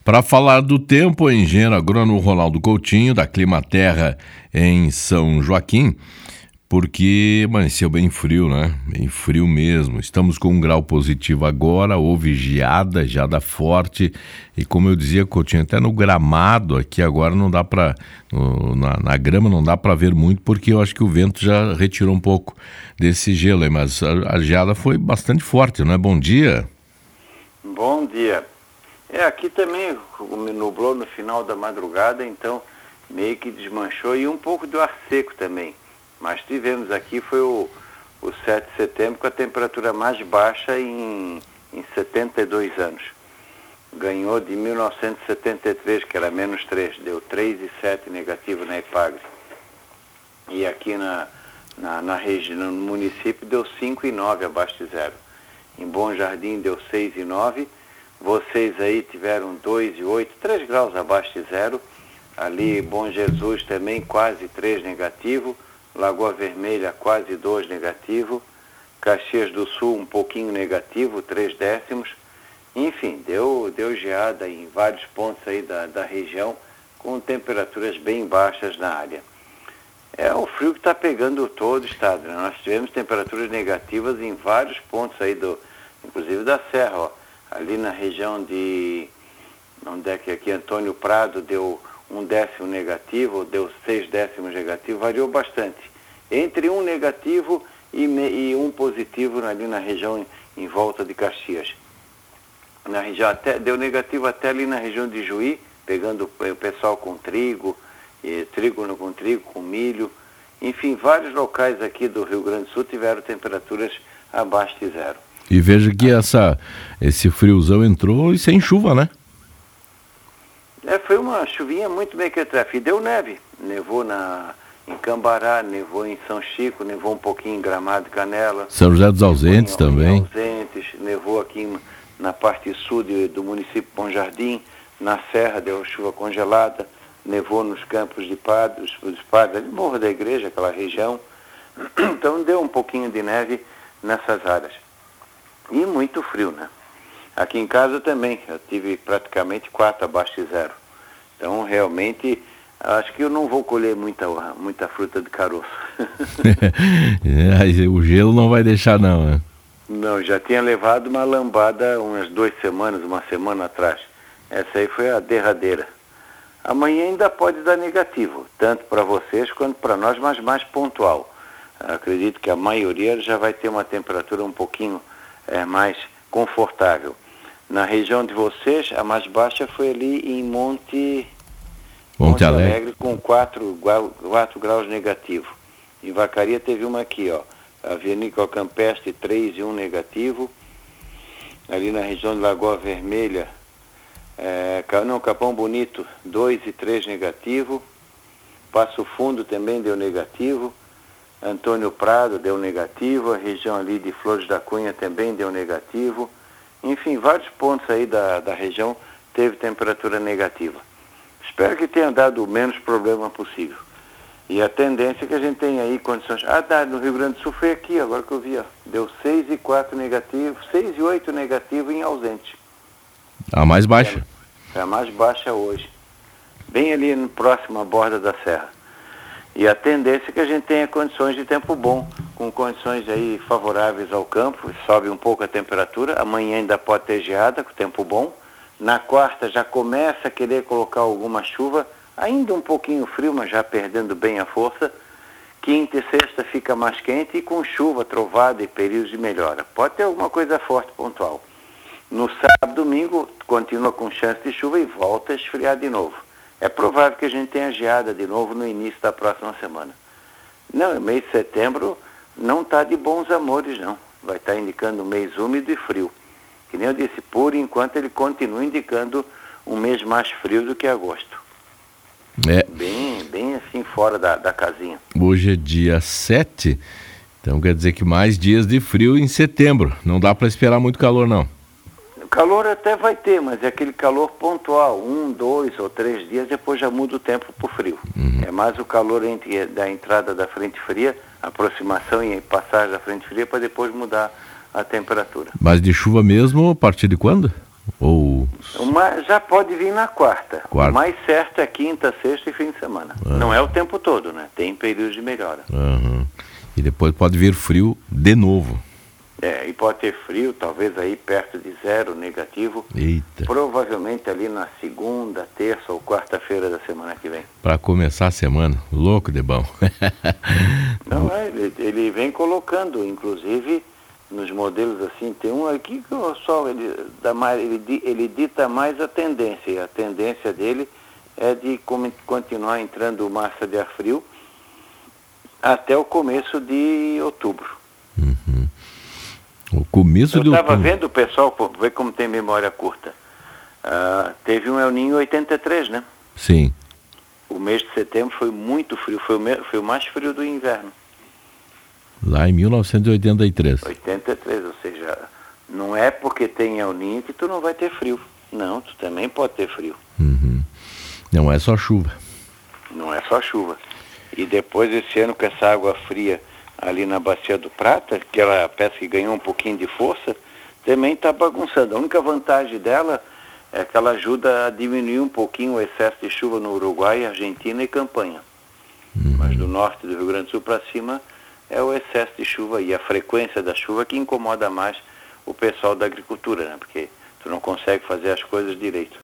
Para falar do tempo, o engenheiro agrônomo Ronaldo Coutinho, da Climaterra em São Joaquim, porque amanheceu bem frio, né? Bem frio mesmo. Estamos com 1 grau positivo agora, houve geada forte, e como eu dizia, Coutinho, até no gramado aqui agora não dá para, na grama não dá para ver muito, porque eu acho que o vento já retirou um pouco desse gelo aí, mas a geada foi bastante forte, não é? Bom dia. Bom dia. Aqui também me nublou no final da madrugada, então meio que desmanchou, e um pouco do ar seco também. Mas tivemos aqui, foi o 7 de setembro com a temperatura mais baixa em 72 anos. Ganhou de 1973, que era -3, deu 3,7 negativo na EPAGRE. E aqui na região, no município, deu 5,9 abaixo de zero. Em Bom Jardim deu 6,9. Vocês aí tiveram 2,8, 3 graus abaixo de zero. Ali, Bom Jesus também quase 3 negativo. Lagoa Vermelha quase 2 negativo. Caxias do Sul um pouquinho negativo, 3 décimos. Enfim, deu geada em vários pontos aí da região, com temperaturas bem baixas na área. É o frio que está pegando todo o estado, né? Nós tivemos temperaturas negativas em vários pontos aí, inclusive da Serra, ó. Ali na região de, onde é que aqui, Antônio Prado deu 1 décimo negativo, deu 6 décimos negativo, variou bastante. Entre 1 negativo e 1 positivo ali na região em volta de Caxias. Na região deu negativo até ali na região de Juí, pegando o pessoal com trigo com trigo, com milho. Enfim, vários locais aqui do Rio Grande do Sul tiveram temperaturas abaixo de zero. E veja que esse friozão entrou e sem chuva, né? Foi uma chuvinha muito mequetrefe. E deu neve. Nevou em Cambará, nevou em São Chico, nevou um pouquinho em Gramado e Canela. São José dos Ausentes também. Nevou aqui na parte sul do município de Bom Jardim. Na Serra deu chuva congelada. Nevou nos campos de Padres, ali Morro da Igreja, aquela região. Então deu um pouquinho de neve nessas áreas. E muito frio, né? Aqui em casa também, eu tive praticamente 4 abaixo de zero. Então, realmente, acho que eu não vou colher muita fruta de caroço. O gelo não vai deixar não, né? Não, já tinha levado uma lambada umas 2 semanas, uma semana atrás. Essa aí foi a derradeira. Amanhã ainda pode dar negativo, tanto para vocês quanto para nós, mas mais pontual. Acredito que a maioria já vai ter uma temperatura um pouquinho mais confortável. Na região de vocês, a mais baixa foi ali em Monte Alegre, com 4 graus negativo. Em Vacaria teve uma aqui, ó, Avenida Campestre, 3 e 1 negativo. Ali na região de Lagoa Vermelha, Capão Bonito, 2 e 3 negativo. Passo Fundo também deu negativo. Antônio Prado deu negativo, a região ali de Flores da Cunha também deu negativo. Enfim, vários pontos aí da região teve temperatura negativa. Espero que tenha dado o menos problema possível. E a tendência é que a gente tenha aí condições... no Rio Grande do Sul foi aqui, agora que eu vi, ó. Deu 6 e 4 negativo, 6 e 8 negativo em ausente. A mais baixa? É a mais baixa hoje. Bem ali próximo à borda da serra. E a tendência é que a gente tenha condições de tempo bom, com condições aí favoráveis ao campo, sobe um pouco a temperatura, amanhã ainda pode ter geada, com tempo bom. Na quarta já começa a querer colocar alguma chuva, ainda um pouquinho frio, mas já perdendo bem a força. Quinta e sexta fica mais quente e com chuva, trovada e períodos de melhora. Pode ter alguma coisa forte, pontual. No sábado e domingo continua com chance de chuva e volta a esfriar de novo. É provável que a gente tenha geada de novo no início da próxima semana. Não, o mês de setembro não está de bons amores, não. Vai estar indicando um mês úmido e frio. Que nem eu disse, por enquanto ele continua indicando um mês mais frio do que agosto. Bem assim fora da casinha. Hoje é dia 7, então quer dizer que mais dias de frio em setembro. Não dá para esperar muito calor, não. Calor até vai ter, mas é aquele calor pontual, 1, 2 ou 3 dias, depois já muda o tempo para o frio. É mais o calor da entrada da frente fria, aproximação e passagem da frente fria, para depois mudar a temperatura. Mas de chuva mesmo, a partir de quando? Já pode vir na quarta. O mais certo é quinta, sexta e fim de semana. Não é o tempo todo, né? Tem períodos de melhora. E depois pode vir frio de novo. E pode ter frio, talvez aí perto de 0, negativo. Eita. Provavelmente ali na segunda, terça ou quarta-feira da semana que vem. Para começar a semana, louco de bom. Não, ele vem colocando, inclusive, nos modelos assim, tem um aqui que ele dita mais a tendência, e a tendência dele é de continuar entrando massa de ar frio até o começo de outubro. O começo de outubro. Eu estava vendo o pessoal, ver como tem memória curta. Teve um El Niño 83, né? Sim. O mês de setembro foi muito frio, foi o mais frio do inverno. Lá em 1983. 83, ou seja, não é porque tem El Niño que tu não vai ter frio. Não, tu também pode ter frio. Não é só chuva. Não é só chuva. E depois esse ano com essa água fria ali na Bacia do Prata, aquela peça que ganhou um pouquinho de força, também está bagunçando. A única vantagem dela é que ela ajuda a diminuir um pouquinho o excesso de chuva no Uruguai, Argentina e Campanha. Mas do norte do Rio Grande do Sul para cima é o excesso de chuva e a frequência da chuva que incomoda mais o pessoal da agricultura, né? Porque tu não consegue fazer as coisas direito.